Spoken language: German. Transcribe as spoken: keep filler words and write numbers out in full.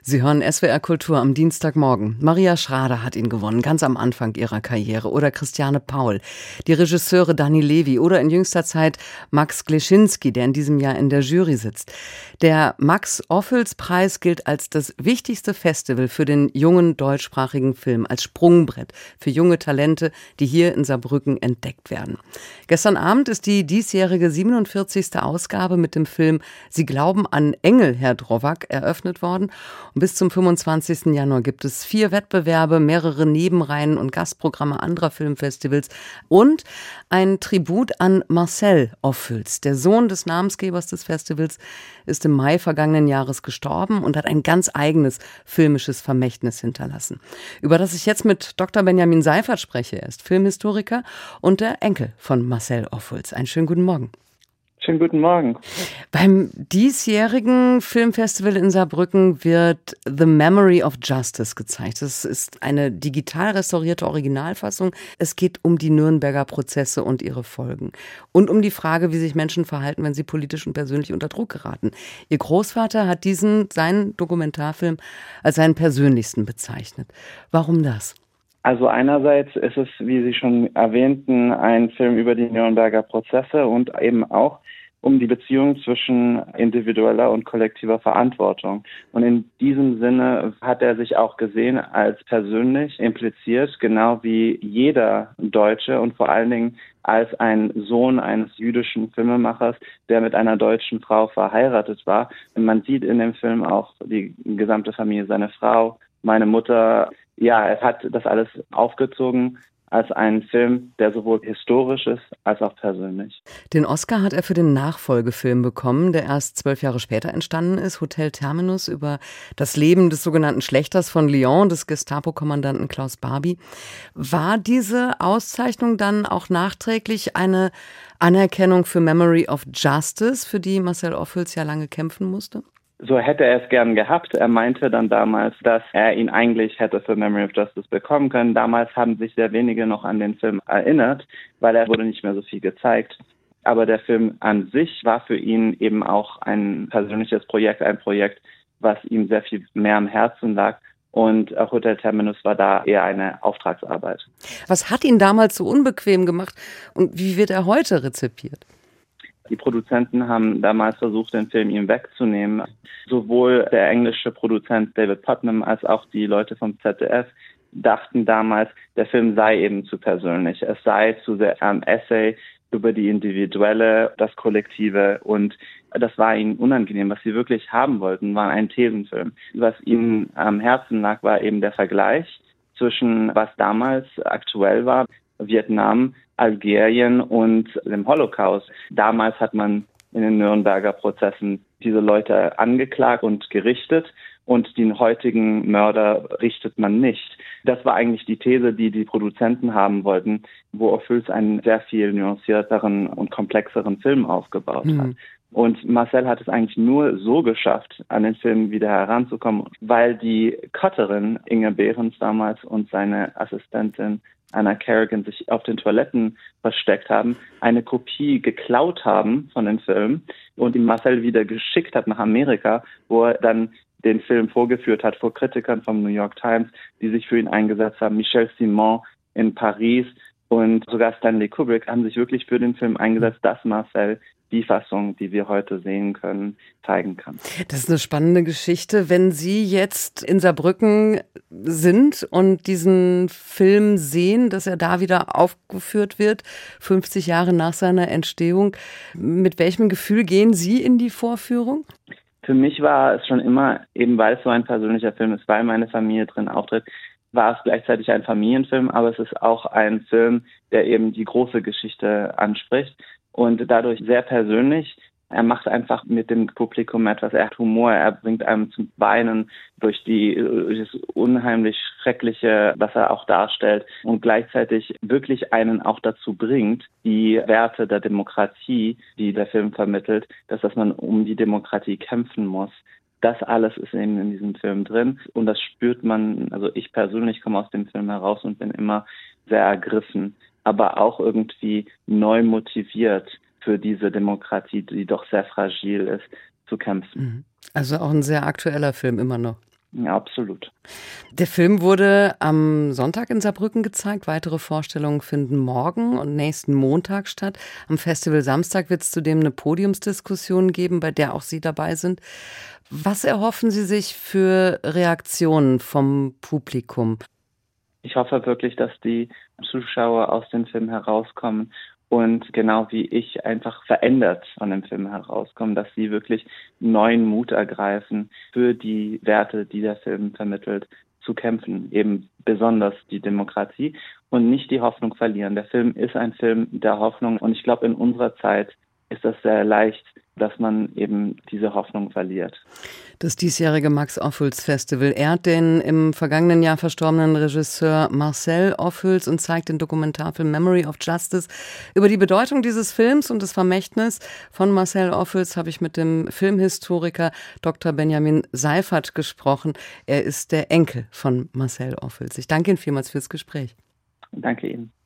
Sie hören S W R Kultur am Dienstagmorgen. Maria Schrader hat ihn gewonnen, ganz am Anfang ihrer Karriere. Oder Christiane Paul, die Regisseure Dani Levy oder in jüngster Zeit Max Gleschinski, der in diesem Jahr in der Jury sitzt. Der Max-Ophüls-Preis gilt als das wichtigste Festival für den jungen deutschsprachigen Film, als Sprungbrett für junge Talente, die hier in Saarbrücken entdeckt werden. Gestern Abend ist die diesjährige siebenundvierzigste Ausgabe mit dem Film Sie glauben an Engel, Herr Drowak, eröffnet worden. Und bis zum fünfundzwanzigsten Januar gibt es vier Wettbewerbe, mehrere Nebenreihen und Gastprogramme anderer Filmfestivals und ein Tribut an Marcel Ophüls. Der Sohn des Namensgebers des Festivals ist im Mai vergangenen Jahres gestorben und hat ein ganz eigenes filmisches Vermächtnis hinterlassen, über das ich jetzt mit Doktor Benjamin Seifert spreche. Er ist Filmhistoriker und der Enkel von Marcel Ophüls. Einen schönen guten Morgen. Schönen guten Morgen. Beim diesjährigen Filmfestival in Saarbrücken wird The Memory of Justice gezeigt. Das ist eine digital restaurierte Originalfassung. Es geht um die Nürnberger Prozesse und ihre Folgen. Und um die Frage, wie sich Menschen verhalten, wenn sie politisch und persönlich unter Druck geraten. Ihr Großvater hat diesen, seinen Dokumentarfilm, als seinen persönlichsten bezeichnet. Warum das? Also einerseits ist es, wie Sie schon erwähnten, ein Film über die Nürnberger Prozesse und eben auch um die Beziehung zwischen individueller und kollektiver Verantwortung. Und in diesem Sinne hat er sich auch gesehen als persönlich impliziert, genau wie jeder Deutsche und vor allen Dingen als ein Sohn eines jüdischen Filmemachers, der mit einer deutschen Frau verheiratet war. Und man sieht in dem Film auch die gesamte Familie, seine Frau, meine Mutter. Ja, er hat das alles aufgezogen als einen Film, der sowohl historisch ist, als auch persönlich. Den Oscar hat er für den Nachfolgefilm bekommen, der erst zwölf Jahre später entstanden ist, Hotel Terminus, über das Leben des sogenannten Schlächters von Lyon, des Gestapo-Kommandanten Klaus Barbie. War diese Auszeichnung dann auch nachträglich eine Anerkennung für Memory of Justice, für die Marcel Ophüls ja lange kämpfen musste? So hätte er es gern gehabt. Er meinte dann damals, dass er ihn eigentlich hätte für Memory of Justice bekommen können. Damals haben sich sehr wenige noch an den Film erinnert, weil er wurde nicht mehr so viel gezeigt. Aber der Film an sich war für ihn eben auch ein persönliches Projekt, ein Projekt, was ihm sehr viel mehr am Herzen lag. Und Hotel Terminus war da eher eine Auftragsarbeit. Was hat ihn damals so unbequem gemacht und wie wird er heute rezipiert? Die Produzenten haben damals versucht, den Film ihm wegzunehmen. Sowohl der englische Produzent David Putnam als auch die Leute vom Z D F dachten damals, der Film sei eben zu persönlich. Es sei zu sehr ein Essay über die Individuelle, das Kollektive, und das war ihnen unangenehm. Was sie wirklich haben wollten, war ein Thesenfilm. Was ihnen am Herzen lag, war eben der Vergleich zwischen was damals aktuell war, Vietnam, Algerien und dem Holocaust. Damals hat man in den Nürnberger Prozessen diese Leute angeklagt und gerichtet und den heutigen Mörder richtet man nicht. Das war eigentlich die These, die die Produzenten haben wollten, wo Ophüls einen sehr viel nuancierteren und komplexeren Film aufgebaut mhm. hat. Und Marcel hat es eigentlich nur so geschafft, an den Film wieder heranzukommen, weil die Cutterin Inge Behrens damals und seine Assistentin Anna Kerrigan sich auf den Toiletten versteckt haben, eine Kopie geklaut haben von dem Film und ihn Marcel wieder geschickt hat nach Amerika, wo er dann den Film vorgeführt hat vor Kritikern vom New York Times, die sich für ihn eingesetzt haben. Michel Simon in Paris und sogar Stanley Kubrick haben sich wirklich für den Film eingesetzt, dass Marcel die Fassung, die wir heute sehen können, zeigen kann. Das ist eine spannende Geschichte. Wenn Sie jetzt in Saarbrücken sind und diesen Film sehen, dass er da wieder aufgeführt wird, fünfzig Jahre nach seiner Entstehung, mit welchem Gefühl gehen Sie in die Vorführung? Für mich war es schon immer, eben weil es so ein persönlicher Film ist, weil meine Familie drin auftritt, war es gleichzeitig ein Familienfilm, aber es ist auch ein Film, der eben die große Geschichte anspricht. Und dadurch sehr persönlich. Er macht einfach mit dem Publikum etwas. Er hat Humor, er bringt einem zum Weinen durch die durch das unheimlich Schreckliche, was er auch darstellt und gleichzeitig wirklich einen auch dazu bringt, die Werte der Demokratie, die der Film vermittelt, dass, dass man um die Demokratie kämpfen muss. Das alles ist eben in diesem Film drin und das spürt man, also ich persönlich komme aus dem Film heraus und bin immer sehr ergriffen, aber auch irgendwie neu motiviert für diese Demokratie, die doch sehr fragil ist, zu kämpfen. Also auch ein sehr aktueller Film immer noch. Ja, absolut. Der Film wurde am Sonntag in Saarbrücken gezeigt. Weitere Vorstellungen finden morgen und nächsten Montag statt. Am Festival Samstag wird es zudem eine Podiumsdiskussion geben, bei der auch Sie dabei sind. Was erhoffen Sie sich für Reaktionen vom Publikum? Ich hoffe wirklich, dass die Zuschauer aus dem Film herauskommen und genau wie ich einfach verändert von dem Film herauskommen, dass sie wirklich neuen Mut ergreifen, für die Werte, die der Film vermittelt, zu kämpfen, eben besonders die Demokratie und nicht die Hoffnung verlieren. Der Film ist ein Film der Hoffnung und ich glaube, in unserer Zeit ist das sehr leicht, dass man eben diese Hoffnung verliert. Das diesjährige Max-Ophüls-Festival ehrt den im vergangenen Jahr verstorbenen Regisseur Marcel Ophüls und zeigt den Dokumentarfilm Memory of Justice. Über die Bedeutung dieses Films und das Vermächtnis von Marcel Ophüls habe ich mit dem Filmhistoriker Doktor Benjamin Seifert gesprochen. Er ist der Enkel von Marcel Ophüls. Ich danke Ihnen vielmals fürs Gespräch. Danke Ihnen.